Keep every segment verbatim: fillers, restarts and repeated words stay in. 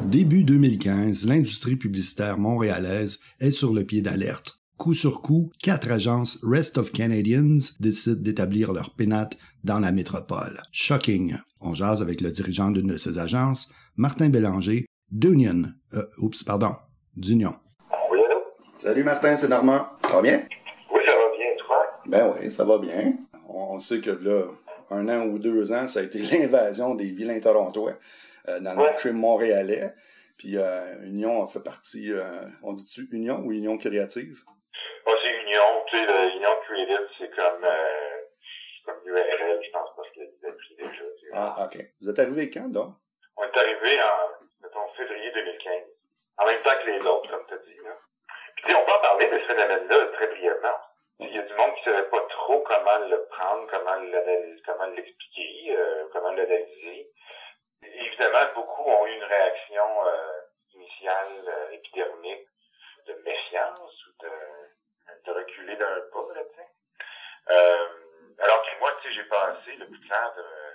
Début deux mille quinze, l'industrie publicitaire montréalaise est sur le pied d'alerte. Coup sur coup, quatre agences Rest of Canadians décident d'établir leur pénate dans la métropole. Shocking! On jase avec le dirigeant d'une de ces agences, Martin Bélanger, d'Union. Euh, oups, pardon, d'Union. Oui, allô? Salut Martin, c'est Normand. Ça va bien? Oui, ça va bien, toi? Ben oui, ça va bien. On sait que là, un an ou deux ans, ça a été l'invasion des vilains torontois euh, dans le Ouais. marché montréalais. Puis euh, Union a fait partie, euh, on dit-tu Union ou Union Créative? Moi, c'est Union, tu sais, le Union Creative, c'est comme, euh, comme U R L, je pense, parce qu'il a pris déjà. Tu sais. Ah, OK. Vous êtes arrivé quand, donc? On est arrivé en, mettons, février deux mille quinze. En même temps que les autres, comme tu as dit, là. Puis, tu sais, on peut en parler de ce phénomène-là très brièvement. Il y a du monde qui ne savait pas trop comment le prendre, comment l'analyser, comment l'expliquer, euh, comment l'analyser. Évidemment, beaucoup ont eu une réaction euh, initiale, euh, épidermique, de méfiance ou de, de reculer d'un pas, là, tu sais. Euh, alors que moi, tu sais, j'ai passé le plus clair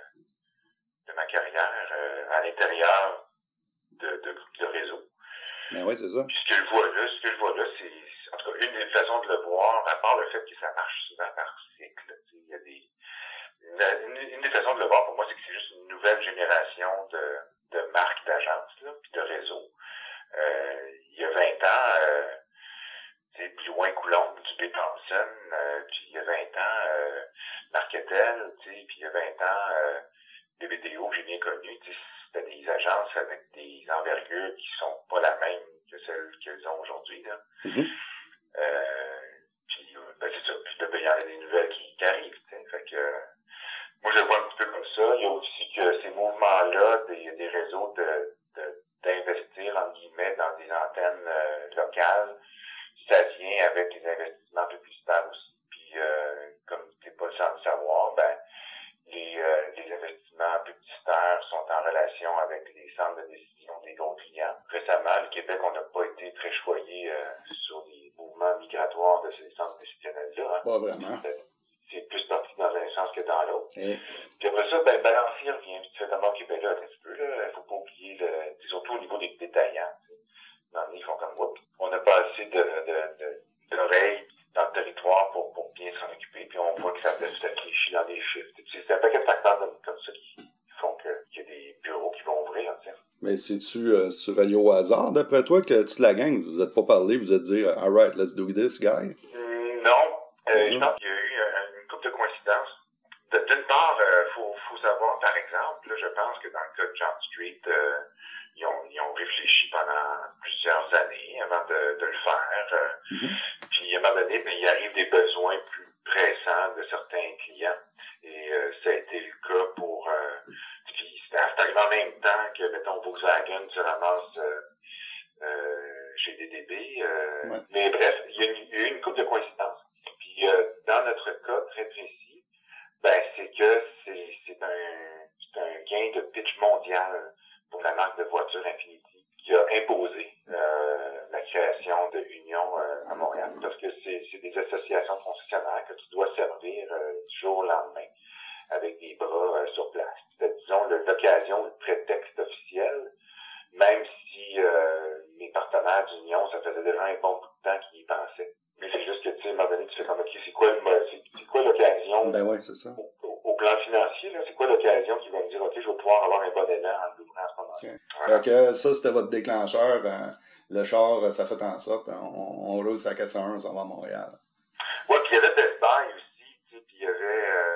de, de ma carrière euh, à l'intérieur de, de, de réseau. Ben oui, c'est ça. Puis ce que je vois là, ce que je vois là, c'est, en tout cas, une des façons de le voir, à part le fait que ça marche souvent par cycle, tu sais, il y a des, une, une des façons de le voir pour moi, c'est que c'est juste une nouvelle génération de, de marques, d'agences, là, puis de réseaux. Euh, il y a vingt ans, euh, tu sais, plus loin Coulombe, du B. Thompson, euh, puis il y a vingt ans, euh, Marketel, tu sais, puis il y a vingt ans, euh, B B D O que j'ai bien connu, tu sais, c'était des agences avec des envergures qui sont pas la même que celles qu'elles ont aujourd'hui, là. Mm-hmm. Euh, puis, ben, c'est ça. Puis, là, ben, il y en a des nouvelles qui, qui arrivent, tu sais. Fait que, euh, moi, je le vois un petit peu comme ça. Il y a aussi que ces mouvements-là, des, des réseaux de, de, d'investir, entre guillemets, dans des antennes euh, locales, ça vient avec les investissements publicitaires aussi. Puis, euh, comme tu n'es pas sans le savoir, ben, les, euh, les investissements publicitaires sont en relation avec les centres de décision des gros clients. Récemment, le Québec, on n'a pas été très choyé euh, sur les mouvements migratoires de ces centres décisionnels-là. Hein. Pas vraiment. C'est, c'est plus parti dans un sens que dans l'autre. Et... Puis après ça, ben, balancier revient. Puis tu fais comment au Québec, là, un petit peu, là. Faut pas oublier, le, c'est surtout au niveau des détaillants. Dans ils font comme, oups, on n'a pas assez de, de, de, d'oreilles dans le territoire pour, pour bien s'en occuper, puis on voit que ça se réfléchit dans des chiffres. C'est, c'est un paquet de facteurs comme, comme ça qui font que, qu'il y a des bureaux qui vont ouvrir, tu sais. Mais c'est-tu euh, sur aller au hasard, d'après toi, que toute la gang, vous n'êtes pas parlé, vous êtes dit « All right, let's do this, guy ». Non. Euh, mm-hmm. Je pense qu'il y a eu euh, une couple de coïncidences. De, d'une part, il euh, faut, faut savoir, par exemple, là, je pense que dans le cas de John Street, euh, ils, ont, ils ont réfléchi pendant plusieurs années avant de, de le faire. Euh, mm-hmm. Puis, à un moment donné, ben, il arrive des besoins plus pressants de certains clients. Et euh, ça a été le cas pour... Euh, puis, c'est arrivé en même temps que, mettons, Volkswagen se ramasse euh, euh, chez D D B. Euh, ouais. Mais bref, il y a, il y a eu une couple de coïncidences. Puis, euh, dans notre cas très précis, ben, c'est que c'est, c'est, un, c'est un gain de pitch mondial pour la marque de voitures Infiniti qui a imposé euh, la création de Union euh, à Montréal. Parce que c'est, c'est des associations de concessionnaires que tu dois servir euh, du jour au lendemain avec des bras euh, sur place. C'était, disons, l'occasion, le prétexte officiel, même si euh, mes partenaires d'Union, ça faisait déjà un bon bout de temps qu'ils y pensaient. Mais c'est juste que, tu sais, à un moment donné, tu fais comme, OK, c'est quoi, c'est, c'est quoi l'occasion? Ben ouais, c'est ça. Au, au, au plan financier, là, c'est quoi l'occasion qui va me dire, OK, je vais pouvoir avoir un bon élan en l'ouvrant à ce moment-là. Okay. Voilà. Fait que ça, c'était votre déclencheur. Euh, le char, ça fait en sorte, on, on roule sa quatre cent un, on s'en va à Montréal. Ouais, puis il y avait Best Buy aussi, tu sais, puis il y avait, euh,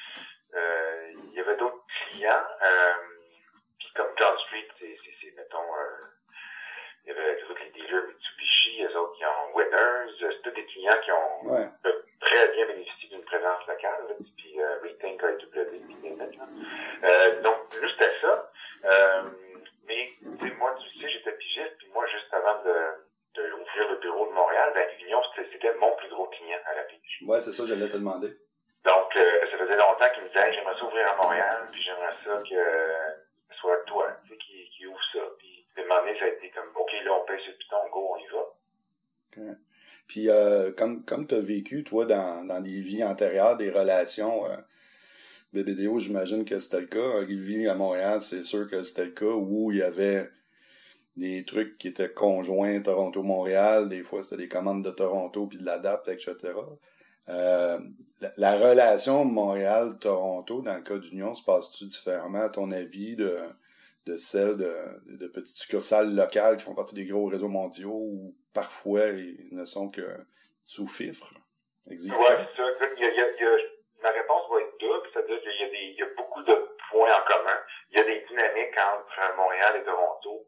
euh, il y avait d'autres clients, euh, puis comme John Street, c'est, c'est, c'est mettons, euh, il y avait les dealers Mitsubishi, les autres qui ont Winners, c'est tous des clients qui ont ouais. très bien bénéficié d'une présence locale, là, puis euh, Rethink, A W, puis des mecs, là. Euh, donc, nous, c'était ça. Euh, mais, tu sais, moi, tu sais, j'étais pigiste, puis moi, juste avant de, de ouvrir le bureau de Montréal, ben, Union, c'était, c'était mon plus gros client à la pige. Ouais, c'est ça, j'allais te demander. Donc, euh, ça faisait longtemps qu'il me disait, hey, j'aimerais ça ouvrir à Montréal, puis j'aimerais ça que euh, ce soit toi, tu sais, qui, qui ouvre ça. Puis, de demander, ça a été comme, OK, là, on paye sur le piton, go, on y va. Okay. Puis, euh, comme, comme tu as vécu, toi, dans, dans des vies antérieures, des relations, euh, B B D O, j'imagine que c'était le cas. Olivier à Montréal, c'est sûr que c'était le cas où il y avait des trucs qui étaient conjoints Toronto-Montréal, des fois c'était des commandes de Toronto puis de l'Adapt, et cetera. Euh, la, la relation Montréal-Toronto, dans le cas d'Union, se passe-tu différemment, à ton avis, de, de celle de, de petites succursales locales qui font partie des gros réseaux mondiaux où parfois ils ne sont que sous-fifre? Oui, c'est ça. Il y a, il y a, il y a, ma réponse va être double, c'est-à-dire qu'il y a, des, il y a beaucoup de points en commun. Il y a des dynamiques entre Montréal et Toronto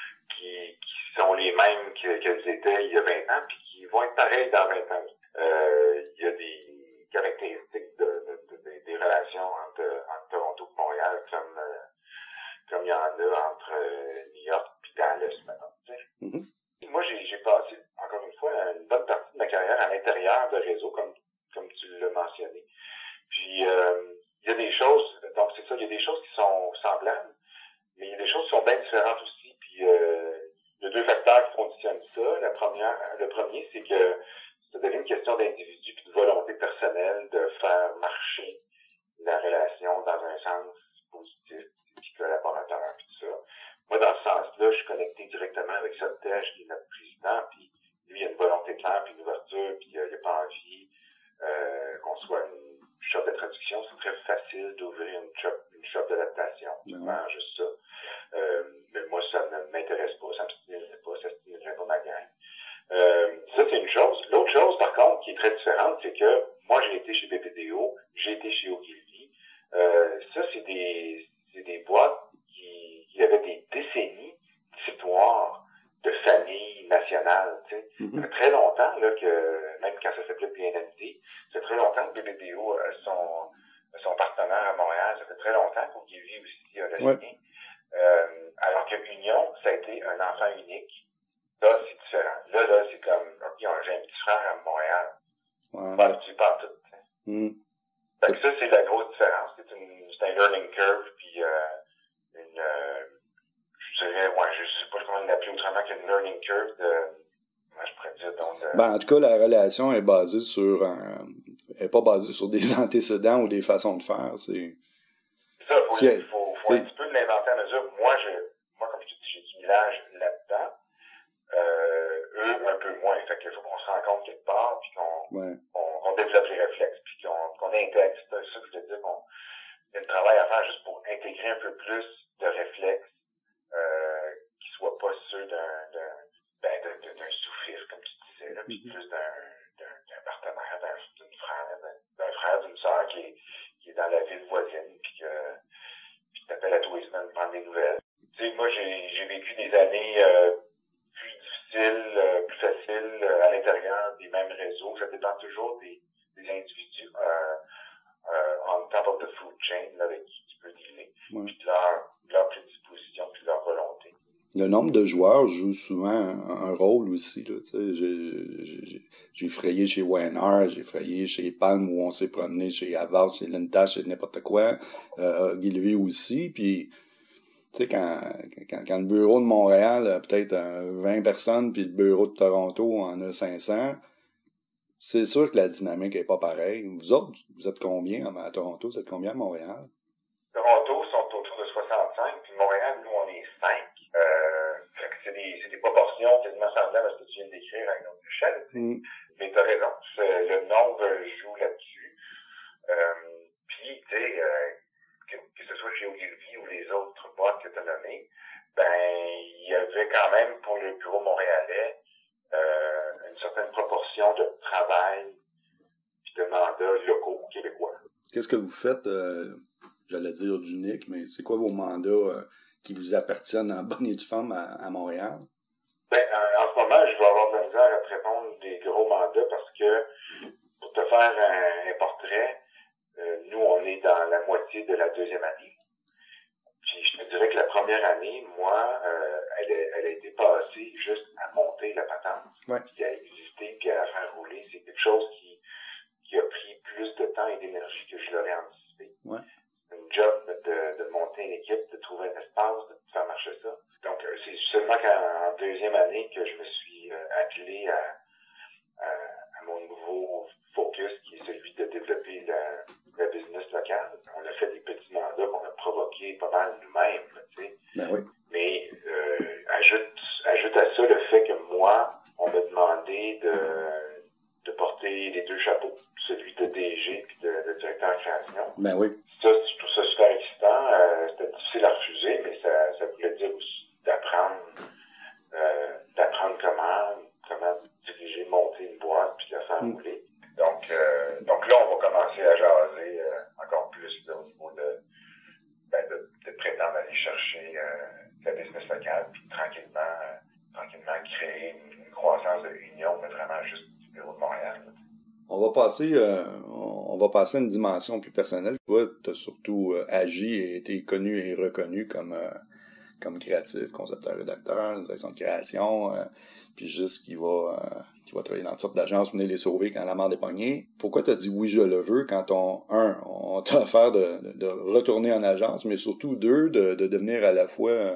qui, qui sont les mêmes que, qu'elles étaient il y a vingt ans, puis qui vont être pareilles dans vingt ans. Euh, il y a des caractéristiques de, de, de, de, des relations entre, entre Toronto et Montréal, comme, euh, comme il y en a entre euh, New York et Dallas maintenant. Tu sais. Mm-hmm. Moi, j'ai, j'ai passé, encore une fois, une bonne partie de ma carrière à l'intérieur de réseau, comme, comme tu l'as mentionné. Puis, euh, il y a des choses, donc c'est ça, il y a des choses qui sont semblables, mais il y a des choses qui sont bien différentes aussi. Puis, euh, il y a deux facteurs qui conditionnent ça. La première, le premier, c'est que ça devient une question d'individu puis de volonté personnelle de faire marcher la relation dans un sens positif, puis collaborateur, puis tout ça. Moi, dans ce sens-là, je suis connecté directement avec Sotej, qui est notre président, puis lui, il a une volonté claire, puis une ouverture, puis euh, il n'a pas envie euh, qu'on soit une shop de traduction. C'est très facile d'ouvrir une shop, une shop d'adaptation, puis de faire juste ça. Euh, mais moi, ça ne m'intéresse pas, ça ne me stimulerait pas, ça ne stimulerait pas ma gang. Euh, ça, c'est une chose. L'autre chose, par contre, qui est très différente, c'est que moi, j'ai été chez B P D O, j'ai été chez Ogilvy. Euh, ça, c'est des, c'est des boîtes qui, qui avaient des décennies d'histoire de famille nationale, tu sais. Mm-hmm. Ça fait très longtemps, là, que, même quand ça s'appelait P N M D, ça fait très longtemps que B P D O a son, son partenaire à Montréal, ça fait très longtemps qu'Ogilvy aussi a le sien. Ouais. Euh, alors que Union, ça a été un enfant unique. Là, c'est différent. Là, là, c'est comme, OK, j'ai un petit frère à Montréal. Ouais. Pas habitué par tout. Mm. Fait que ça, c'est la grosse différence. C'est, une, c'est un learning curve, puis euh, une, euh, je dirais, ouais, je sais pas comment l'appeler autrement qu'une learning curve de, moi, je pourrais dire, donc, de... Ben, en tout cas, la relation est basée sur un, elle est pas basée sur des antécédents ou des façons de faire, c'est... C'est ça, faut, il faut, faut un petit peu de l'inventer à mesure. Moi, je, moi, comme je te dis, j'ai du millage là-dedans. Euh, eux, un peu moins. Fait qu'il faut qu'on se rencontre quelque part, puis qu'on, ouais. qu'on, qu'on développe les réflexes, puis qu'on, qu'on intègre. C'est ça que je veux dire, qu'on il y a un travail à faire juste pour intégrer un peu plus de réflexes euh, qui soient pas ceux d'un, d'un, ben, d'un, d'un, d'un sous-fifre, comme tu disais, là, puis mm-hmm. plus d'un, d'un, d'un partenaire, d'un, d'une frère, d'un, d'un frère, d'une sœur qui est, qui est dans la ville voisine, puis que puis t'appelles à tous les semaines prendre des nouvelles. Tu sais, moi, j'ai, j'ai vécu des années euh, plus difficiles, euh, plus faciles euh, à l'intérieur des mêmes réseaux. Ça dépend toujours des, des individus euh, euh, on top of the food chain là, avec qui tu peux dealer, ouais. Puis de leur, leur prédisposition, puis de leur volonté. Le nombre de joueurs joue souvent un, un rôle aussi. Là, j'ai, j'ai, j'ai frayé chez W N R, j'ai frayé chez Palm où on s'est promené, chez Havas, chez Lintash, chez n'importe quoi. Euh, Ogilvy aussi. Puis, tu sais, quand, quand, quand le bureau de Montréal a peut-être vingt personnes, puis le bureau de Toronto en a cinq cents, c'est sûr que la dynamique n'est pas pareille. Vous autres, vous êtes combien à Toronto? Vous êtes combien à Montréal? Toronto sont autour de soixante-cinq, puis Montréal, nous, on est cinq. Euh, fait que c'est des, c'est des proportions quasiment semblables à ce que tu viens de décrire à une autre échelle. Mm. Mais tu as raison. C'est, le nombre joue là-dessus. Euh, puis, tu sais, euh, que, que ce soit chez Ogilvy ou les autres boîtes que tu as nommées, ben, il y avait quand même pour le bureau montréalais euh, une certaine proportion de travail et de mandats locaux québécois. Qu'est-ce que vous faites, euh, j'allais dire d'unique, mais c'est quoi vos mandats euh, qui vous appartiennent en bonne et due forme à, à Montréal? Ben, en, en ce moment, je vais avoir de la misère à te répondre des gros mandats parce que pour te faire un, un portrait, euh, nous, on est dans la moitié de la deuxième année. Puis je te dirais que la première année, moi, euh, elle, a, elle a été passée juste à monter la patente, ouais. Puis à exister, puis à la faire rouler. C'est quelque chose qui, qui a pris plus de temps et d'énergie que je l'aurais anticipé. Ouais. C'est un job de, de monter une équipe, de trouver un espace, de faire marcher ça. Donc, c'est seulement qu'en deuxième année que je me suis euh, attelé à, à, à mon nouveau focus, qui est celui de développer la, la business locale. On a fait des petits mandats qu'on a provoqués pas mal nous-mêmes, tu sais. Ben oui. Mais euh, ajoute Ben oui. Ça, je trouve ça super excitant. Euh, c'était difficile à refuser, mais ça, ça voulait dire aussi d'apprendre, euh, d'apprendre comment, comment diriger, monter une boîte, puis la faire Mm. rouler. Donc, euh, donc là, on va commencer à jaser euh, encore plus là, au niveau de, ben, de, de prétendre aller chercher euh, la business locale, puis tranquillement, euh, tranquillement créer une, une croissance de l'Union, mais vraiment juste du bureau de Montréal. Là. On va passer, euh, on va passer à une dimension plus personnelle. Toi, tu as surtout euh, agi et été connu et reconnu comme, euh, comme créatif, concepteur, rédacteur, direction de création, euh, puis juste qui va, euh, qui va travailler dans toutes sortes d'agences, venir les sauver quand la merde est pognée. Pourquoi tu as dit oui, je le veux quand on, un, on t'a offert de, de, de retourner en agence, mais surtout deux, de, de devenir à la fois euh,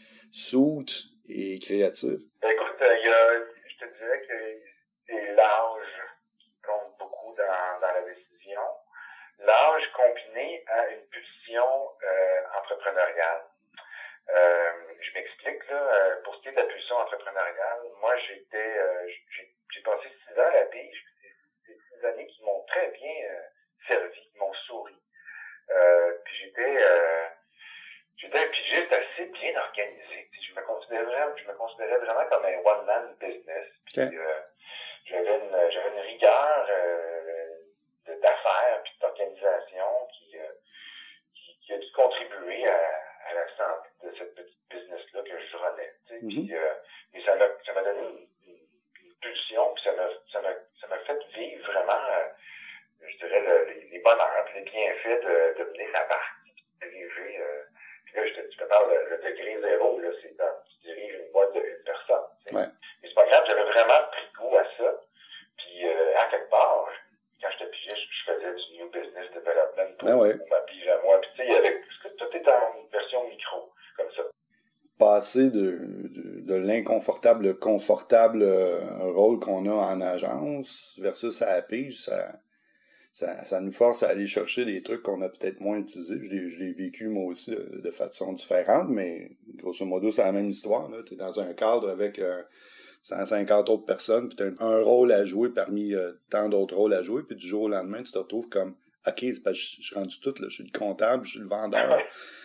soute et créatif? Écoute, il euh, y a, je te dirais que c'est l'âge qui compte beaucoup dans, dans la décision. L'âge combiné à une pulsion euh, entrepreneuriale. Euh, je m'explique, là, euh, pour ce qui est de la pulsion entrepreneuriale, moi, j'étais, euh, j'ai, j'ai passé six ans à la pige, c'est six années qui m'ont très bien euh, servi, qui m'ont souri. Euh, puis j'étais, euh, j'étais un pigiste assez bien organisé. Je me considérais, je me considérais vraiment comme un one-man business. Puis Okay. euh, j'avais une, j'avais une rigueur euh, de, d'affaires puis d'organisation qui, euh, qui, qui a dû contribuer à, à la santé de cette petite business-là que je renais. Mm-hmm. Puis, euh, et ça m'a, ça m'a donné une, une, une pulsion, puis ça m'a, ça m'a, ça m'a fait vivre vraiment, euh, je dirais, le, les, les bonheurs, puis les bienfaits de, de mener la barque, de diriger. Euh, puis là, je te, je te parle, le, le degré zéro, là, c'est quand tu diriges une boîte d'une personne. Ouais. Mais c'est pas grave, j'avais vraiment pris goût à ça. Puis, euh, à quelque part, quand j'étais pigiste, je faisais du new business development pour, ben ouais. pour ma pige à moi. Puis, tu sais, il y avait, tout est en version micro, comme ça. Passer de, de, de l'inconfortable confortable euh, rôle qu'on a en agence versus à la pige, ça, ça, ça nous force à aller chercher des trucs qu'on a peut-être moins utilisés. Je l'ai, je l'ai vécu moi aussi de, de façon différente, mais grosso modo, c'est la même histoire. Tu es dans un cadre avec euh, cent cinquante autres personnes, puis tu as un, un rôle à jouer parmi euh, tant d'autres rôles à jouer, puis du jour au lendemain, tu te retrouves comme « OK, c'est parce que je, je suis rendu tout, là, je suis le comptable, je suis le vendeur. »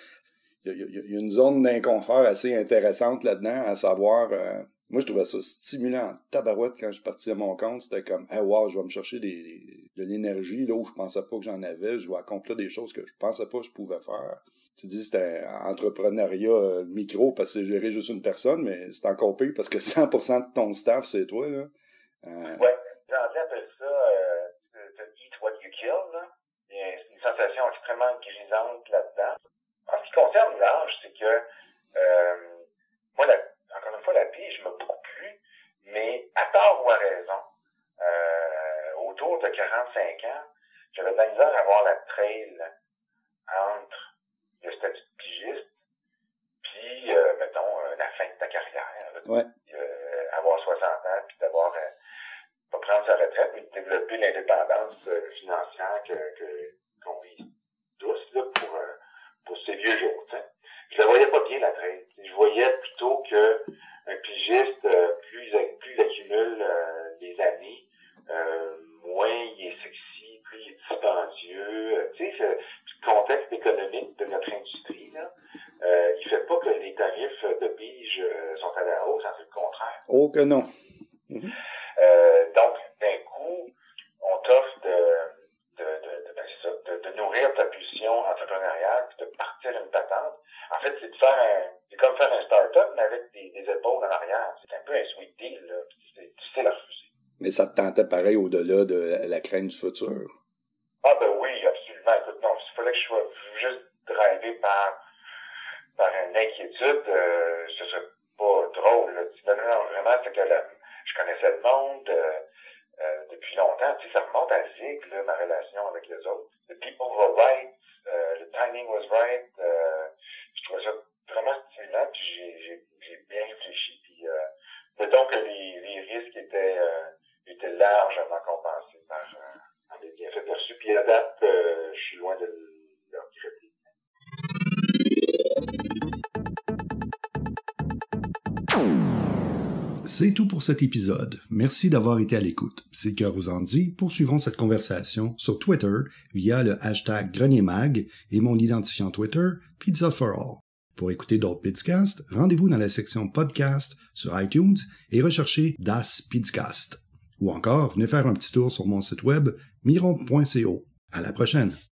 Il y, a, il y a une zone d'inconfort assez intéressante là-dedans, à savoir, euh, moi je trouvais ça stimulant en tabarouette quand je suis parti à mon compte, c'était comme, hey, wow, je vais me chercher des, des, de l'énergie là où je pensais pas que j'en avais, je vais accomplir des choses que je pensais pas que je pouvais faire. Tu dis c'était un entrepreneuriat euh, micro parce que c'est gérer juste une personne, mais c'est encore pire parce que cent pour cent de ton staff, c'est toi, là. Euh... Ouais, les Anglais appellent ça euh, to eat what you kill, là. Il y a une sensation extrêmement grisante là-dedans. En ce qui concerne l'âge, c'est que euh, moi, la, encore une fois, la pige m'a beaucoup plu, mais à tort ou à raison, euh, autour de quarante-cinq ans, j'avais de la misère à avoir la trail entre le statut de pigiste puis, euh, mettons, euh, la fin de ta carrière. Là, ouais. euh, avoir soixante ans, puis d'avoir, euh, pas prendre sa retraite, mais de développer l'indépendance euh, financière que, que, qu'on vise tous là, pour... Euh, pour ces vieux jours, t'sais. Je la voyais pas bien, la traîne. Je voyais plutôt que un pigiste, euh, plus, il, plus il accumule euh, des années, euh, moins il est sexy, plus il est dispendieux. Tu sais, le contexte économique de notre industrie, là, euh, il fait pas que les tarifs de pige euh, sont à la hausse, c'est le contraire. Oh que non. Mm-hmm. Euh, donc, d'un coup, on t'offre de De, de, de, de, de nourrir ta pulsion entrepreneuriale, puis de partir une patente. En fait, c'est de faire un, c'est comme faire un start-up, mais avec des, des épaules en arrière. C'est un peu un sweet deal, là. C'est difficile à refuser. Mais ça te tentait pareil au-delà de la crainte du futur? Ah ben oui, absolument. Écoute, non, il fallait que je sois juste drivé par, par une inquiétude, euh, ce serait pas drôle, là. Non, non, non, vraiment, c'est que la, je connaissais le monde, euh, Euh, depuis longtemps. Tu sais, ça remonte à Zig, là, ma relation avec les autres. The people were right, uh, the timing was right. Euh, je trouvais ça vraiment stimulant, puis j'ai, j'ai, j'ai bien réfléchi. Puis, euh, mettons que les, les risques étaient, euh, étaient largement compensés par, euh, par les bienfaits perçus. Puis à date, euh, je suis loin de le regretter. C'est tout pour cet épisode. Merci d'avoir été à l'écoute. Si le cœur vous en dit, poursuivons cette conversation sur Twitter via le hashtag GrenierMag et mon identifiant Twitter, Pizza for All. Pour écouter d'autres Pizzcast, rendez-vous dans la section Podcast sur iTunes et recherchez Das Pizzcast. Ou encore, venez faire un petit tour sur mon site web miron point co. À la prochaine!